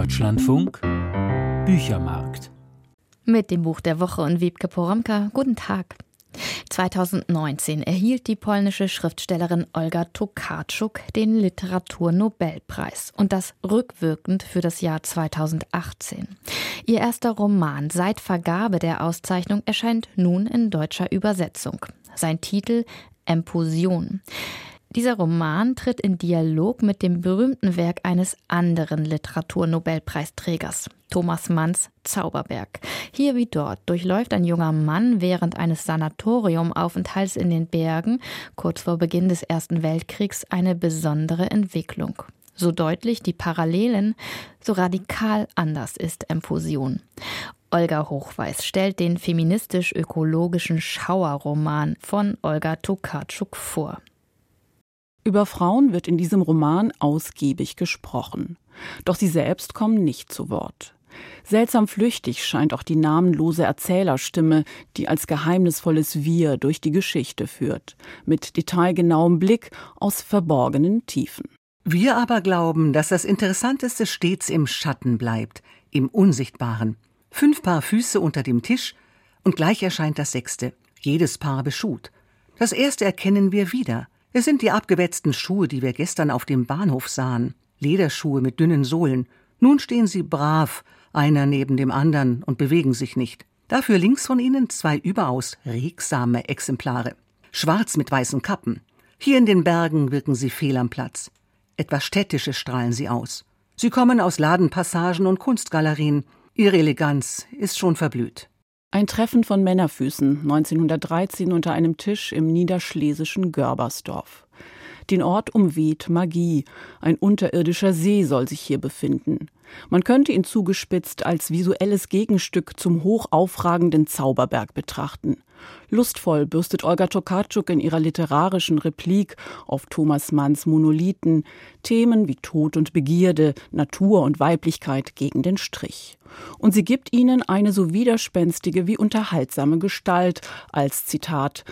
Deutschlandfunk Büchermarkt. Mit dem Buch der Woche und Wiebke Poromka. Guten Tag. 2019 erhielt die polnische Schriftstellerin Olga Tokarczuk den Literaturnobelpreis und das rückwirkend für das Jahr 2018. Ihr erster Roman seit Vergabe der Auszeichnung erscheint nun in deutscher Übersetzung. Sein Titel Emposion. Dieser Roman tritt in Dialog mit dem berühmten Werk eines anderen Literaturnobelpreisträgers, Thomas Manns Zauberberg. Hier wie dort durchläuft ein junger Mann während eines Sanatoriumaufenthalts in den Bergen, kurz vor Beginn des Ersten Weltkriegs, eine besondere Entwicklung. So deutlich die Parallelen, so radikal anders ist Emposion. Olga Hochweiß stellt den feministisch-ökologischen Schauerroman von Olga Tokarczuk vor. Über Frauen wird in diesem Roman ausgiebig gesprochen. Doch sie selbst kommen nicht zu Wort. Seltsam flüchtig scheint auch die namenlose Erzählerstimme, die als geheimnisvolles Wir durch die Geschichte führt, mit detailgenauem Blick aus verborgenen Tiefen. Wir aber glauben, dass das Interessanteste stets im Schatten bleibt, im Unsichtbaren. 5 Paar Füße unter dem Tisch und gleich erscheint das 6., jedes Paar beschuht. Das erste erkennen wir wieder. Es sind die abgewetzten Schuhe, die wir gestern auf dem Bahnhof sahen. Lederschuhe mit dünnen Sohlen. Nun stehen sie brav, einer neben dem anderen, und bewegen sich nicht. Dafür links von ihnen 2 überaus regsame Exemplare. Schwarz mit weißen Kappen. Hier in den Bergen wirken sie fehl am Platz. Etwas Städtisches strahlen sie aus. Sie kommen aus Ladenpassagen und Kunstgalerien. Ihre Eleganz ist schon verblüht. Ein Treffen von Männerfüßen, 1913 unter einem Tisch im niederschlesischen Görbersdorf. Den Ort umweht Magie. Ein unterirdischer See soll sich hier befinden. Man könnte ihn zugespitzt als visuelles Gegenstück zum hochaufragenden Zauberberg betrachten. Lustvoll bürstet Olga Tokarczuk in ihrer literarischen Replik auf Thomas Manns Monolithen Themen wie Tod und Begierde, Natur und Weiblichkeit gegen den Strich. Und sie gibt ihnen eine so widerspenstige wie unterhaltsame Gestalt als, Zitat,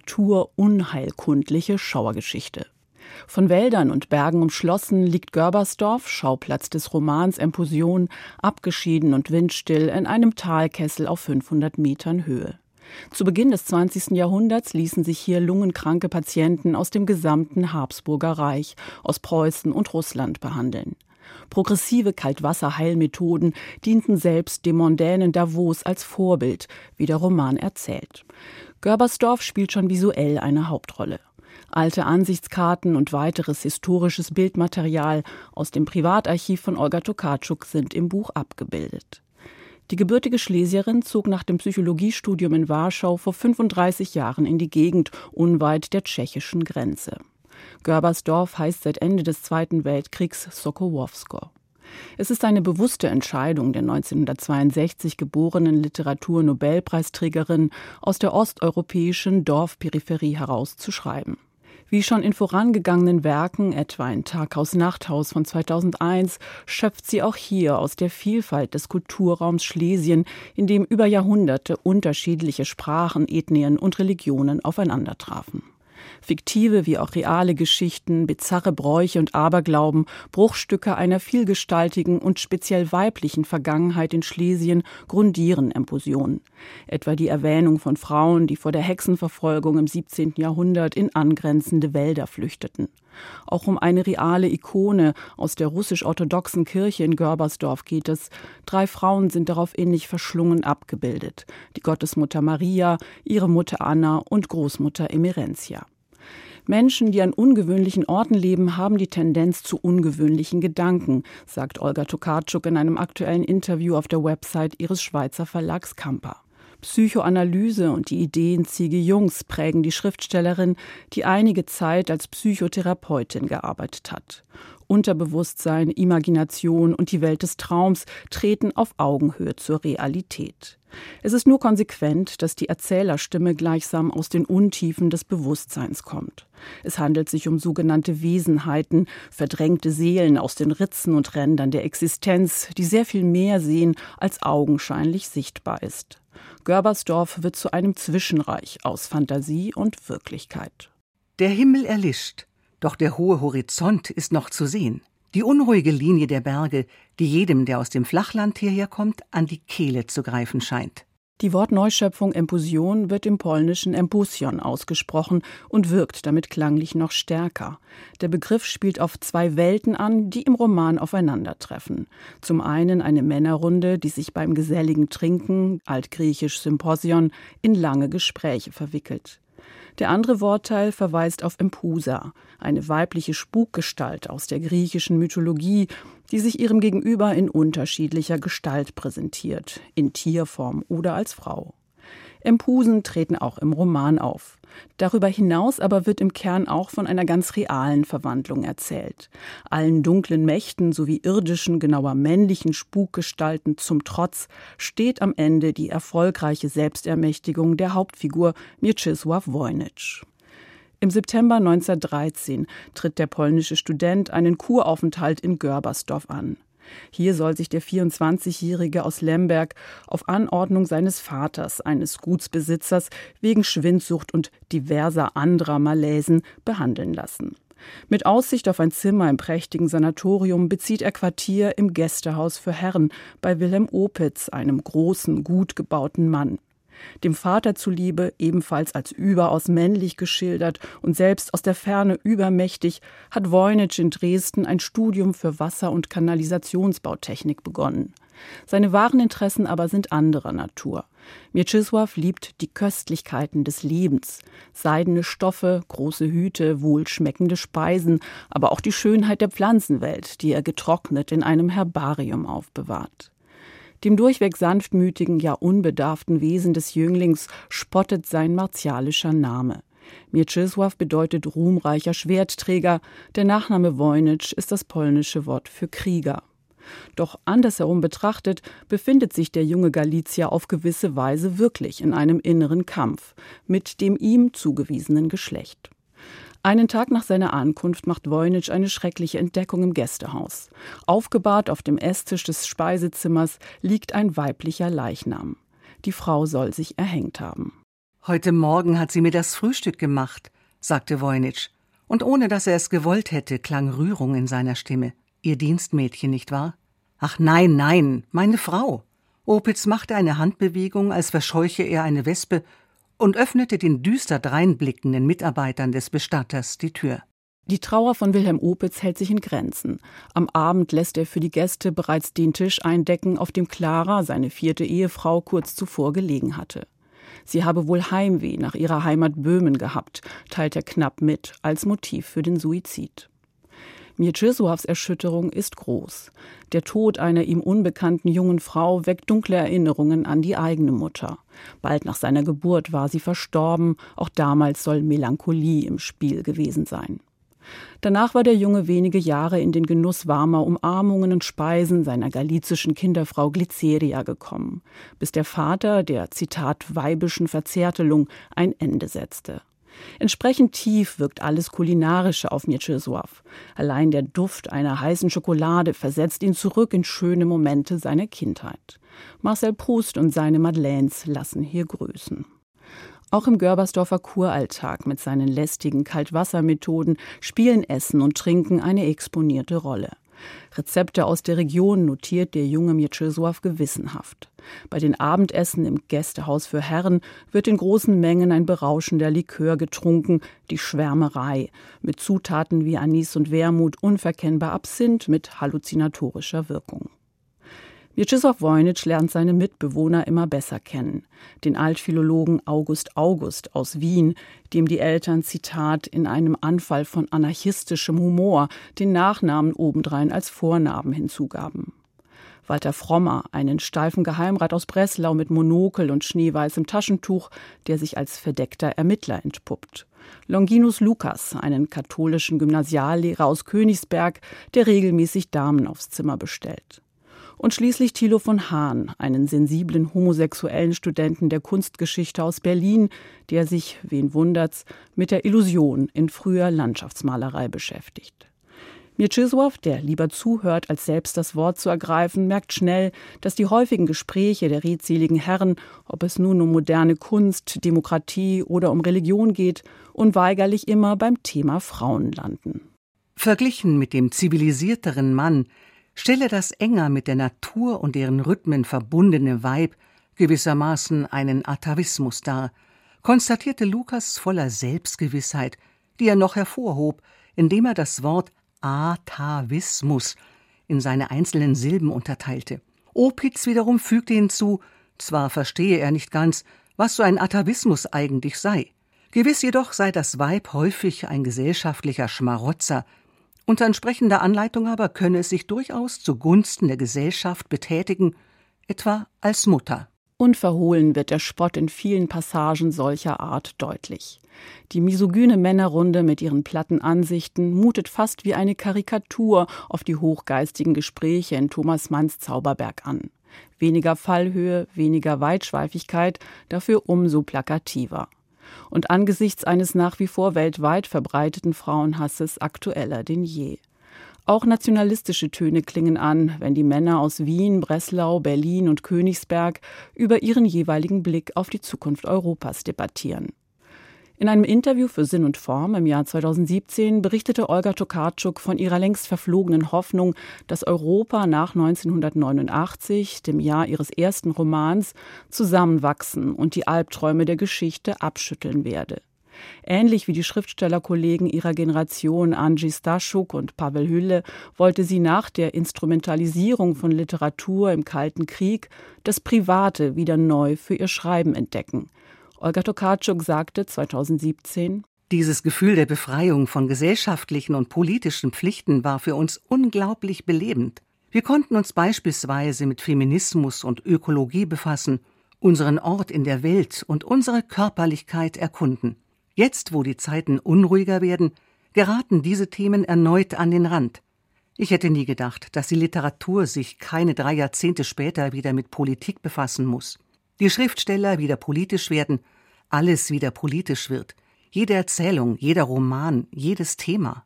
naturunheilkundliche Schauergeschichte. Von Wäldern und Bergen umschlossen liegt Görbersdorf, Schauplatz des Romans Emposion, abgeschieden und windstill in einem Talkessel auf 500 Metern Höhe. Zu Beginn des 20. Jahrhunderts ließen sich hier lungenkranke Patienten aus dem gesamten Habsburger Reich, aus Preußen und Russland behandeln. Progressive Kaltwasserheilmethoden dienten selbst dem mondänen Davos als Vorbild, wie der Roman erzählt. Görbersdorf spielt schon visuell eine Hauptrolle. Alte Ansichtskarten und weiteres historisches Bildmaterial aus dem Privatarchiv von Olga Tokarczuk sind im Buch abgebildet. Die gebürtige Schlesierin zog nach dem Psychologiestudium in Warschau vor 35 Jahren in die Gegend unweit der tschechischen Grenze. Görbersdorf heißt seit Ende des Zweiten Weltkriegs Sokołowsko. Es ist eine bewusste Entscheidung der 1962 geborenen Literaturnobelpreisträgerin, aus der osteuropäischen Dorfperipherie heraus zu schreiben. Wie schon in vorangegangenen Werken, etwa in Taghaus-Nachthaus von 2001, schöpft sie auch hier aus der Vielfalt des Kulturraums Schlesien, in dem über Jahrhunderte unterschiedliche Sprachen, Ethnien und Religionen aufeinandertrafen. Fiktive wie auch reale Geschichten, bizarre Bräuche und Aberglauben, Bruchstücke einer vielgestaltigen und speziell weiblichen Vergangenheit in Schlesien grundieren Emposion. Etwa die Erwähnung von Frauen, die vor der Hexenverfolgung im 17. Jahrhundert in angrenzende Wälder flüchteten. Auch um eine reale Ikone aus der russisch-orthodoxen Kirche in Görbersdorf geht es. 3 Frauen sind darauf ähnlich verschlungen abgebildet. Die Gottesmutter Maria, ihre Mutter Anna und Großmutter Emerentia. Menschen, die an ungewöhnlichen Orten leben, haben die Tendenz zu ungewöhnlichen Gedanken, sagt Olga Tokarczuk in einem aktuellen Interview auf der Website ihres Schweizer Verlags Kampa. Psychoanalyse und die Ideen C.G. Jungs prägen die Schriftstellerin, die einige Zeit als Psychotherapeutin gearbeitet hat. Unterbewusstsein, Imagination und die Welt des Traums treten auf Augenhöhe zur Realität. Es ist nur konsequent, dass die Erzählerstimme gleichsam aus den Untiefen des Bewusstseins kommt. Es handelt sich um sogenannte Wesenheiten, verdrängte Seelen aus den Ritzen und Rändern der Existenz, die sehr viel mehr sehen, als augenscheinlich sichtbar ist. Görbersdorf wird zu einem Zwischenreich aus Fantasie und Wirklichkeit. Der Himmel erlischt, doch der hohe Horizont ist noch zu sehen. Die unruhige Linie der Berge, die jedem, der aus dem Flachland hierher kommt, an die Kehle zu greifen scheint. Die Wortneuschöpfung Empusion wird im Polnischen Empusion ausgesprochen und wirkt damit klanglich noch stärker. Der Begriff spielt auf zwei Welten an, die im Roman aufeinandertreffen. Zum einen eine Männerrunde, die sich beim geselligen Trinken, altgriechisch Symposion, in lange Gespräche verwickelt. Der andere Wortteil verweist auf Empusa, eine weibliche Spukgestalt aus der griechischen Mythologie, die sich ihrem Gegenüber in unterschiedlicher Gestalt präsentiert, in Tierform oder als Frau. Empusen treten auch im Roman auf. Darüber hinaus aber wird im Kern auch von einer ganz realen Verwandlung erzählt. Allen dunklen Mächten sowie irdischen, genauer männlichen Spukgestalten zum Trotz steht am Ende die erfolgreiche Selbstermächtigung der Hauptfigur Mieczysław Wojnicz. Im September 1913 tritt der polnische Student einen Kuraufenthalt in Görbersdorf an. Hier soll sich der 24-Jährige aus Lemberg auf Anordnung seines Vaters, eines Gutsbesitzers, wegen Schwindsucht und diverser anderer Maläsen behandeln lassen. Mit Aussicht auf ein Zimmer im prächtigen Sanatorium bezieht er Quartier im Gästehaus für Herren bei Wilhelm Opitz, einem großen, gut gebauten Mann. Dem Vater zuliebe, ebenfalls als überaus männlich geschildert und selbst aus der Ferne übermächtig, hat Wojnicz in Dresden ein Studium für Wasser- und Kanalisationsbautechnik begonnen. Seine wahren Interessen aber sind anderer Natur. Mieczysław liebt die Köstlichkeiten des Lebens. Seidene Stoffe, große Hüte, wohlschmeckende Speisen, aber auch die Schönheit der Pflanzenwelt, die er getrocknet in einem Herbarium aufbewahrt. Dem durchweg sanftmütigen, ja unbedarften Wesen des Jünglings spottet sein martialischer Name. Mieczysław bedeutet ruhmreicher Schwertträger, der Nachname Wojnicz ist das polnische Wort für Krieger. Doch andersherum betrachtet befindet sich der junge Galizier auf gewisse Weise wirklich in einem inneren Kampf mit dem ihm zugewiesenen Geschlecht. Einen Tag nach seiner Ankunft macht Wojnicz eine schreckliche Entdeckung im Gästehaus. Aufgebahrt auf dem Esstisch des Speisezimmers liegt ein weiblicher Leichnam. Die Frau soll sich erhängt haben. »Heute Morgen hat sie mir das Frühstück gemacht«, sagte Wojnicz. Und ohne dass er es gewollt hätte, klang Rührung in seiner Stimme. »Ihr Dienstmädchen, nicht wahr?« »Ach nein, nein, meine Frau.« Opitz machte eine Handbewegung, als verscheuche er eine Wespe, und öffnete den düster dreinblickenden Mitarbeitern des Bestatters die Tür. Die Trauer von Wilhelm Opitz hält sich in Grenzen. Am Abend lässt er für die Gäste bereits den Tisch eindecken, auf dem Clara, seine 4. Ehefrau, kurz zuvor gelegen hatte. Sie habe wohl Heimweh nach ihrer Heimat Böhmen gehabt, teilt er knapp mit, als Motiv für den Suizid. Mieczysławs Erschütterung ist groß. Der Tod einer ihm unbekannten jungen Frau weckt dunkle Erinnerungen an die eigene Mutter. Bald nach seiner Geburt war sie verstorben, auch damals soll Melancholie im Spiel gewesen sein. Danach war der Junge wenige Jahre in den Genuss warmer Umarmungen und Speisen seiner galizischen Kinderfrau Glyceria gekommen, bis der Vater der, Zitat, weibischen Verzärtelung ein Ende setzte. Entsprechend tief wirkt alles Kulinarische auf Mieczysław. Allein der Duft einer heißen Schokolade versetzt ihn zurück in schöne Momente seiner Kindheit. Marcel Proust und seine Madeleines lassen hier grüßen. Auch im Görbersdorfer Kuralltag mit seinen lästigen Kaltwassermethoden spielen Essen und Trinken eine exponierte Rolle. Rezepte aus der Region notiert der junge Mieczysław gewissenhaft. Bei den Abendessen im Gästehaus für Herren wird in großen Mengen ein berauschender Likör getrunken, die Schwärmerei, mit Zutaten wie Anis und Wermut, unverkennbar Absinth mit halluzinatorischer Wirkung. Mieczysław Wojnicz lernt seine Mitbewohner immer besser kennen. Den Altphilologen August aus Wien, dem die Eltern, Zitat, in einem Anfall von anarchistischem Humor den Nachnamen obendrein als Vornamen hinzugaben. Walter Frommer, einen steifen Geheimrat aus Breslau mit Monokel und schneeweißem Taschentuch, der sich als verdeckter Ermittler entpuppt. Longinus Lucas, einen katholischen Gymnasiallehrer aus Königsberg, der regelmäßig Damen aufs Zimmer bestellt. Und schließlich Thilo von Hahn, einen sensiblen homosexuellen Studenten der Kunstgeschichte aus Berlin, der sich, wen wundert's, mit der Illusion in früher Landschaftsmalerei beschäftigt. Mieczysław, der lieber zuhört, als selbst das Wort zu ergreifen, merkt schnell, dass die häufigen Gespräche der redseligen Herren, ob es nun um moderne Kunst, Demokratie oder um Religion geht, unweigerlich immer beim Thema Frauen landen. Verglichen mit dem zivilisierteren Mann stelle das enger mit der Natur und deren Rhythmen verbundene Weib gewissermaßen einen Atavismus dar, konstatierte Lukas voller Selbstgewissheit, die er noch hervorhob, indem er das Wort Atavismus in seine einzelnen Silben unterteilte. Opitz wiederum fügte hinzu, zwar verstehe er nicht ganz, was so ein Atavismus eigentlich sei. Gewiss jedoch sei das Weib häufig ein gesellschaftlicher Schmarotzer. Unter entsprechender Anleitung aber könne es sich durchaus zugunsten der Gesellschaft betätigen, etwa als Mutter. Unverhohlen wird der Spott in vielen Passagen solcher Art deutlich. Die misogyne Männerrunde mit ihren platten Ansichten mutet fast wie eine Karikatur auf die hochgeistigen Gespräche in Thomas Manns Zauberberg an. Weniger Fallhöhe, weniger Weitschweifigkeit, dafür umso plakativer. Und angesichts eines nach wie vor weltweit verbreiteten Frauenhasses aktueller denn je. Auch nationalistische Töne klingen an, wenn die Männer aus Wien, Breslau, Berlin und Königsberg über ihren jeweiligen Blick auf die Zukunft Europas debattieren. In einem Interview für Sinn und Form im Jahr 2017 berichtete Olga Tokarczuk von ihrer längst verflogenen Hoffnung, dass Europa nach 1989, dem Jahr ihres ersten Romans, zusammenwachsen und die Albträume der Geschichte abschütteln werde. Ähnlich wie die Schriftstellerkollegen ihrer Generation Angie Staszuk und Pavel Hülle wollte sie nach der Instrumentalisierung von Literatur im Kalten Krieg das Private wieder neu für ihr Schreiben entdecken. Olga Tokarczuk sagte 2017: Dieses Gefühl der Befreiung von gesellschaftlichen und politischen Pflichten war für uns unglaublich belebend. Wir konnten uns beispielsweise mit Feminismus und Ökologie befassen, unseren Ort in der Welt und unsere Körperlichkeit erkunden. Jetzt, wo die Zeiten unruhiger werden, geraten diese Themen erneut an den Rand. Ich hätte nie gedacht, dass die Literatur sich keine 3 Jahrzehnte später wieder mit Politik befassen muss. Die Schriftsteller wieder politisch werden, alles wieder politisch wird. Jede Erzählung, jeder Roman, jedes Thema.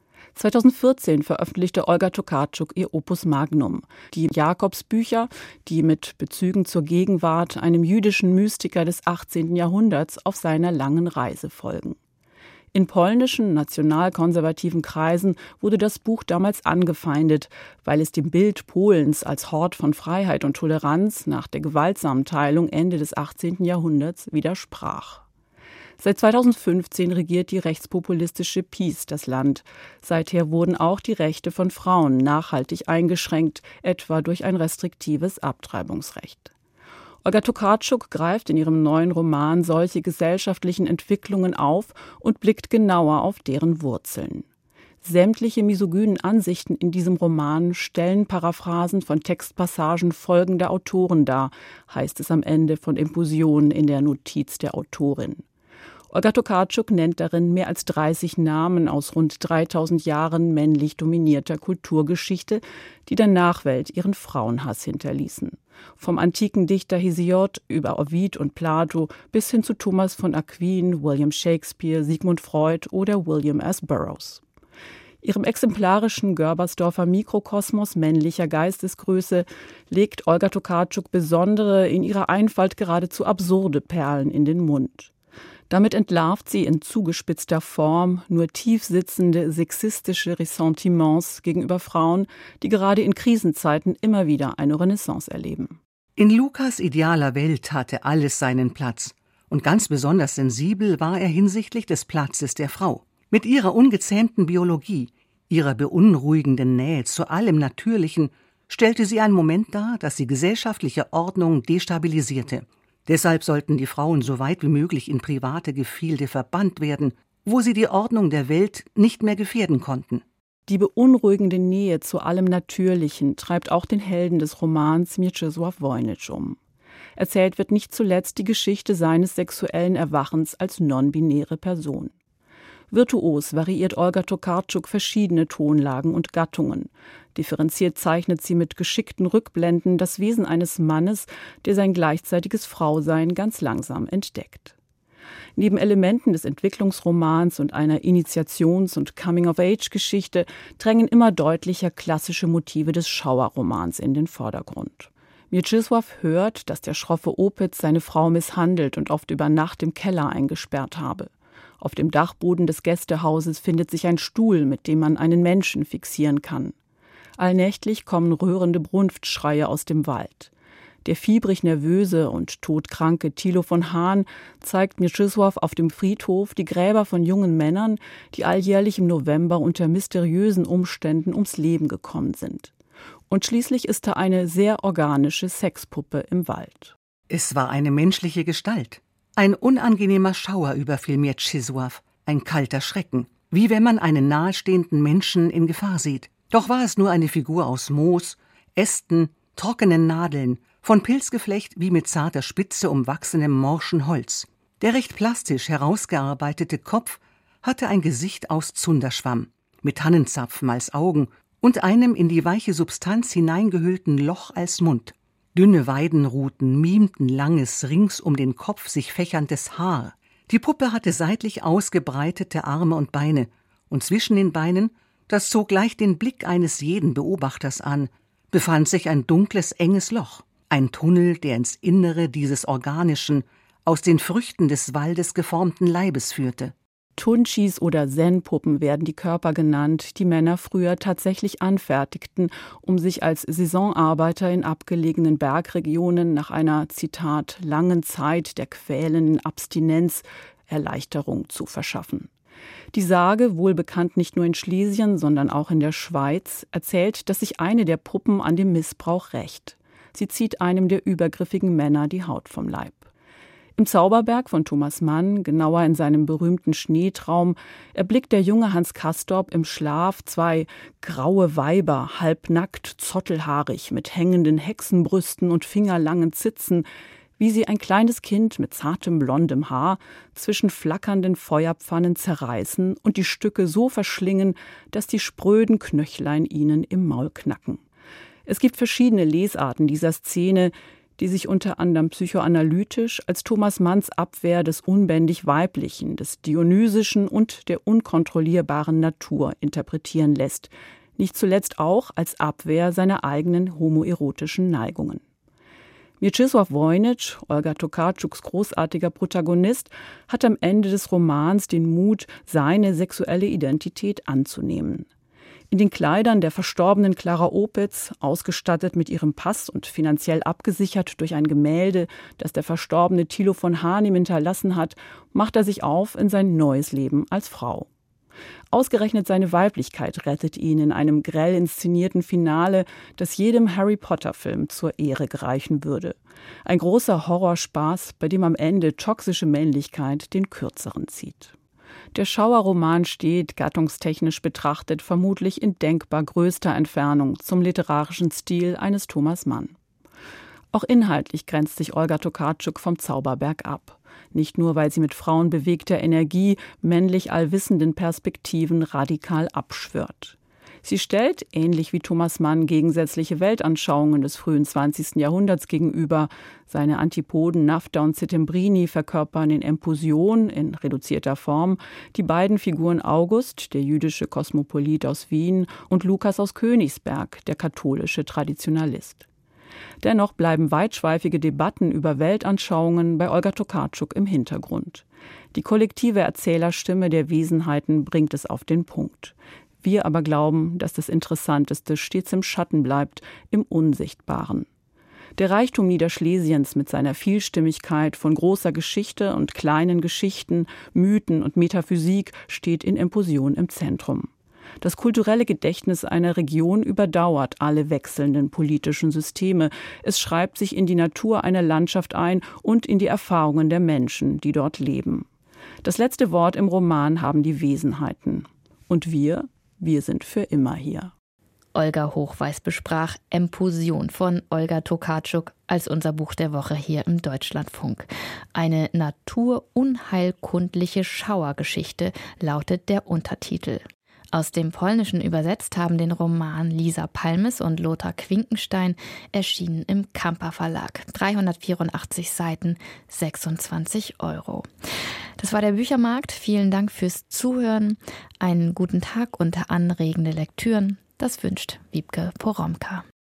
2014 veröffentlichte Olga Tokarczuk ihr Opus Magnum, die Jakobsbücher, die mit Bezügen zur Gegenwart einem jüdischen Mystiker des 18. Jahrhunderts auf seiner langen Reise folgen. In polnischen nationalkonservativen Kreisen wurde das Buch damals angefeindet, weil es dem Bild Polens als Hort von Freiheit und Toleranz nach der gewaltsamen Teilung Ende des 18. Jahrhunderts widersprach. Seit 2015 regiert die rechtspopulistische PiS das Land. Seither wurden auch die Rechte von Frauen nachhaltig eingeschränkt, etwa durch ein restriktives Abtreibungsrecht. Olga Tokarczuk greift in ihrem neuen Roman solche gesellschaftlichen Entwicklungen auf und blickt genauer auf deren Wurzeln. Sämtliche misogynen Ansichten in diesem Roman stellen Paraphrasen von Textpassagen folgender Autoren dar, heißt es am Ende von Impulsion in der Notiz der Autorin. Olga Tokarczuk nennt darin mehr als 30 Namen aus rund 3000 Jahren männlich dominierter Kulturgeschichte, die der Nachwelt ihren Frauenhass hinterließen. Vom antiken Dichter Hesiod über Ovid und Plato bis hin zu Thomas von Aquin, William Shakespeare, Sigmund Freud oder William S. Burroughs. Ihrem exemplarischen Görbersdorfer Mikrokosmos männlicher Geistesgröße legt Olga Tokarczuk besondere, in ihrer Einfalt geradezu absurde Perlen in den Mund. Damit entlarvt sie in zugespitzter Form nur tiefsitzende sexistische Ressentiments gegenüber Frauen, die gerade in Krisenzeiten immer wieder eine Renaissance erleben. In Lukas' idealer Welt hatte alles seinen Platz. Und ganz besonders sensibel war er hinsichtlich des Platzes der Frau. Mit ihrer ungezähmten Biologie, ihrer beunruhigenden Nähe zu allem Natürlichen, stellte sie einen Moment dar, das die gesellschaftliche Ordnung destabilisierte. Deshalb sollten die Frauen so weit wie möglich in private Gefilde verbannt werden, wo sie die Ordnung der Welt nicht mehr gefährden konnten. Die beunruhigende Nähe zu allem Natürlichen treibt auch den Helden des Romans Mieczysław Wojnitsch um. Erzählt wird nicht zuletzt die Geschichte seines sexuellen Erwachens als non-binäre Person. Virtuos variiert Olga Tokarczuk verschiedene Tonlagen und Gattungen. Differenziert zeichnet sie mit geschickten Rückblenden das Wesen eines Mannes, der sein gleichzeitiges Frausein ganz langsam entdeckt. Neben Elementen des Entwicklungsromans und einer Initiations- und Coming-of-Age-Geschichte drängen immer deutlicher klassische Motive des Schauerromans in den Vordergrund. Mieczysław hört, dass der schroffe Opitz seine Frau misshandelt und oft über Nacht im Keller eingesperrt habe. Auf dem Dachboden des Gästehauses findet sich ein Stuhl, mit dem man einen Menschen fixieren kann. Allnächtlich kommen rührende Brunftschreie aus dem Wald. Der fiebrig nervöse und todkranke Thilo von Hahn zeigt Mieczysław auf dem Friedhof die Gräber von jungen Männern, die alljährlich im November unter mysteriösen Umständen ums Leben gekommen sind. Und schließlich ist da eine sehr organische Sexpuppe im Wald. Es war eine menschliche Gestalt. Ein unangenehmer Schauer überfiel Mieczysław, ein kalter Schrecken, wie wenn man einen nahestehenden Menschen in Gefahr sieht. Doch war es nur eine Figur aus Moos, Ästen, trockenen Nadeln, von Pilzgeflecht wie mit zarter Spitze umwachsenem morschen Holz. Der recht plastisch herausgearbeitete Kopf hatte ein Gesicht aus Zunderschwamm, mit Tannenzapfen als Augen und einem in die weiche Substanz hineingehüllten Loch als Mund. Dünne Weidenruten mimten langes, rings um den Kopf sich fächerndes Haar. Die Puppe hatte seitlich ausgebreitete Arme und Beine, und zwischen den Beinen, das zog gleich den Blick eines jeden Beobachters an, befand sich ein dunkles, enges Loch. Ein Tunnel, der ins Innere dieses organischen, aus den Früchten des Waldes geformten Leibes führte. Tunchis oder Zen-Puppen werden die Körper genannt, die Männer früher tatsächlich anfertigten, um sich als Saisonarbeiter in abgelegenen Bergregionen nach einer, Zitat, langen Zeit der quälenden Abstinenz Erleichterung zu verschaffen. Die Sage, wohl bekannt nicht nur in Schlesien, sondern auch in der Schweiz, erzählt, dass sich eine der Puppen an dem Missbrauch rächt. Sie zieht einem der übergriffigen Männer die Haut vom Leib. Im Zauberberg von Thomas Mann, genauer in seinem berühmten Schneetraum, erblickt der junge Hans Castorp im Schlaf zwei graue Weiber, halbnackt, zottelhaarig, mit hängenden Hexenbrüsten und fingerlangen Zitzen, wie sie ein kleines Kind mit zartem blondem Haar zwischen flackernden Feuerpfannen zerreißen und die Stücke so verschlingen, dass die spröden Knöchlein ihnen im Maul knacken. Es gibt verschiedene Lesarten dieser Szene, die sich unter anderem psychoanalytisch als Thomas Manns Abwehr des unbändig Weiblichen, des Dionysischen und der unkontrollierbaren Natur interpretieren lässt, nicht zuletzt auch als Abwehr seiner eigenen homoerotischen Neigungen. Mieczysław Wojnitsch, Olga Tokarczuks großartiger Protagonist, hat am Ende des Romans den Mut, seine sexuelle Identität anzunehmen. In den Kleidern der verstorbenen Klara Opitz, ausgestattet mit ihrem Pass und finanziell abgesichert durch ein Gemälde, das der verstorbene Thilo von Hahn ihm hinterlassen hat, macht er sich auf in sein neues Leben als Frau. Ausgerechnet seine Weiblichkeit rettet ihn in einem grell inszenierten Finale, das jedem Harry-Potter-Film zur Ehre gereichen würde. Ein großer Horrorspaß, bei dem am Ende toxische Männlichkeit den Kürzeren zieht. Der Schauerroman steht, gattungstechnisch betrachtet, vermutlich in denkbar größter Entfernung zum literarischen Stil eines Thomas Mann. Auch inhaltlich grenzt sich Olga Tokarczuk vom Zauberberg ab. Nicht nur, weil sie mit frauenbewegter Energie männlich allwissenden Perspektiven radikal abschwört. Sie stellt, ähnlich wie Thomas Mann, gegensätzliche Weltanschauungen des frühen 20. Jahrhunderts gegenüber. Seine Antipoden Naphta und Settembrini verkörpern in Empusion, in reduzierter Form, die beiden Figuren August, der jüdische Kosmopolit aus Wien, und Lukas aus Königsberg, der katholische Traditionalist. Dennoch bleiben weitschweifige Debatten über Weltanschauungen bei Olga Tokarczuk im Hintergrund. Die kollektive Erzählerstimme der Wesenheiten bringt es auf den Punkt. Wir aber glauben, dass das Interessanteste stets im Schatten bleibt, im Unsichtbaren. Der Reichtum Niederschlesiens mit seiner Vielstimmigkeit von großer Geschichte und kleinen Geschichten, Mythen und Metaphysik steht in Empusion im Zentrum. Das kulturelle Gedächtnis einer Region überdauert alle wechselnden politischen Systeme. Es schreibt sich in die Natur einer Landschaft ein und in die Erfahrungen der Menschen, die dort leben. Das letzte Wort im Roman haben die Wesenheiten. Und wir sind für immer hier. Olga Hochweiß besprach Empusion von Olga Tokarczuk als unser Buch der Woche hier im Deutschlandfunk. Eine naturunheilkundliche Schauergeschichte lautet der Untertitel. Aus dem Polnischen übersetzt haben den Roman Lisa Palmes und Lothar Quinkenstein, erschienen im Kamper Verlag. 384 Seiten, 26 €. Das war der Büchermarkt. Vielen Dank fürs Zuhören. Einen guten Tag und anregende Lektüren. Das wünscht Wiebke Poromka.